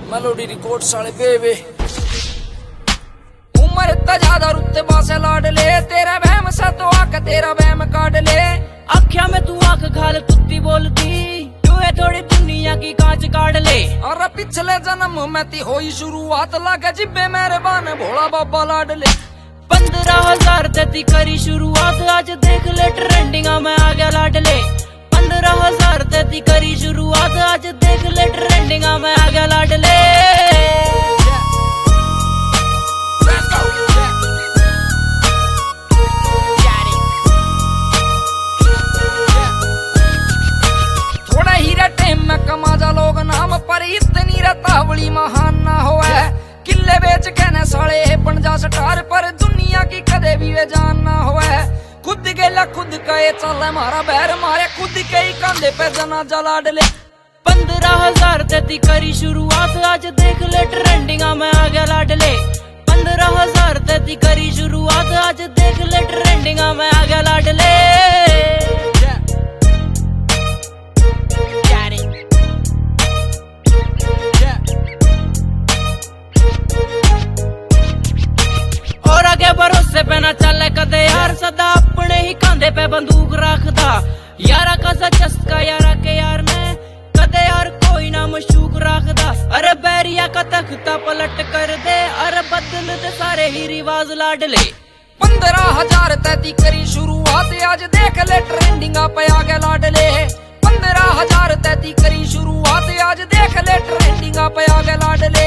Melody record साले बेबे उम्र इतना ज्यादा रुते बासे लाड ले तेरा बहम सा तो आक तेरा बहम काट ले अख्या में तू आंख घाल तुत्ती बोलती तू है थोड़ी दुनिया की कांच काट ले। और पिछले जन्म में ती होई शुरुआत लागे जिब्बे मेरे बान भोला बाबा लाड ले 15,000 देती करी शुरुआत आज देख ले ट्रेंडिंग में आ गया लाड ले 15,000 देती करी शुरुआत आज देख ले ट्रेंडिंग में आ गया लाड ले। थोड़ा ही टाइम में कमा जा लोग नाम पर इतनी रतावली महान ना हो है किले बेच कहने साले बन जा स्टार पर दुनिया की कदे भी वे जान ना हो है खुद गेला खुद कहे चल मारा बैर मारे खुद के ही कंधे पे जना जला डले 15,000 देती करी शुरुआत आज देख ले ट्रेंडिंग में आ गया लाड ले 15,000 देती करी शुरुआत आज देख ले ट्रेंडिंग में आ गया लाड ले। और आगे भरोसे पे ना चले कदे यार सदा अपने ही कंधे पे बंदूक रखदा यारा का सा चस्का यारा के यार में कदे यार कोई ना मशूक रखदा अरे बैरिया का तख्ता पलट कर दे अरे बदल दे सारे ही रिवाज लाड ले 15,000 तैती करी शुरुआत आज देख ले ट्रेंडिंग पे आ गया लाड ले 15,000 तैती करी शुरुआत आज देख ले ट्रेंडिंग पे आ गया लाड ले।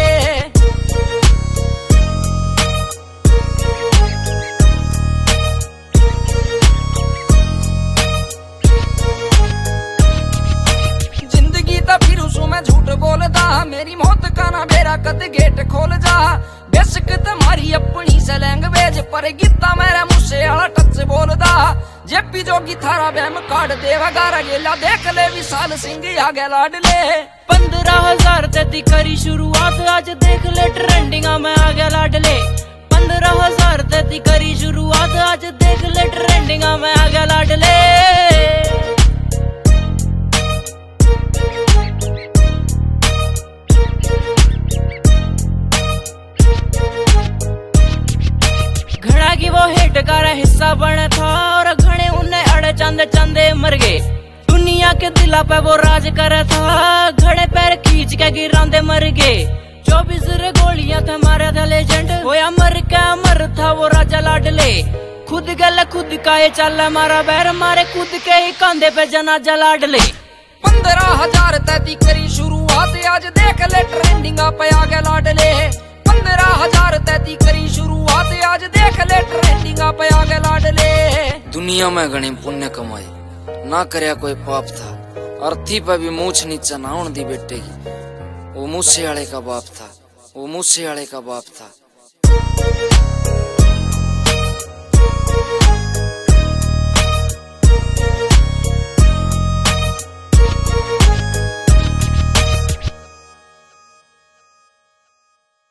मैं झूठ बोलदा मेरी मौत का ना बेरा कद गेट खोल जा बेशक तुम्हारी अपनी से लैंग्वेज पर गीता मेरे मुँह से आला टच बोलदा जेपी जोगी थारा बहम काट देवा गारा गेला देख ले विशाल सिंह आ गया लाड ले 15,000 देती करी शुरुआत आज देख ले ट्रेंडिंग में आ गया लाड ले 15,000 देती करी शुरुआत आज देख ले ट्रेंडिंग में आ गया लाड ले। घड़ा की वो हिट का हिस्सा बना था और घने उन्हें अड़े चंदे चंदे मर गए दुनिया के दिला पे वो राज कर था घड़े पैर खींच के गिरांदे मर गए 24 गोलियां थे मारे था लेजेंड होया मर के मर था वो राजा लाड ले खुद गल खुद का ये चल मारा बैर मारे खुद के ही कंधे पे जनाजा लाड ले 15,000 तैती करी शुरुआत आज देख ले ट्रेंडिंग पे आ गया लाड ले 15,000 तैती करी शुरुआत आज देख ले ट्रेंडिंग पे आ गया लाड ले। दुनिया में घनी पुण्य कमाई ना करया कोई पाप था अर्थी पे भी मूछ नीचा ना दी बेटे की वो मूसे वाले का बाप था वो मूसे वाले का बाप था।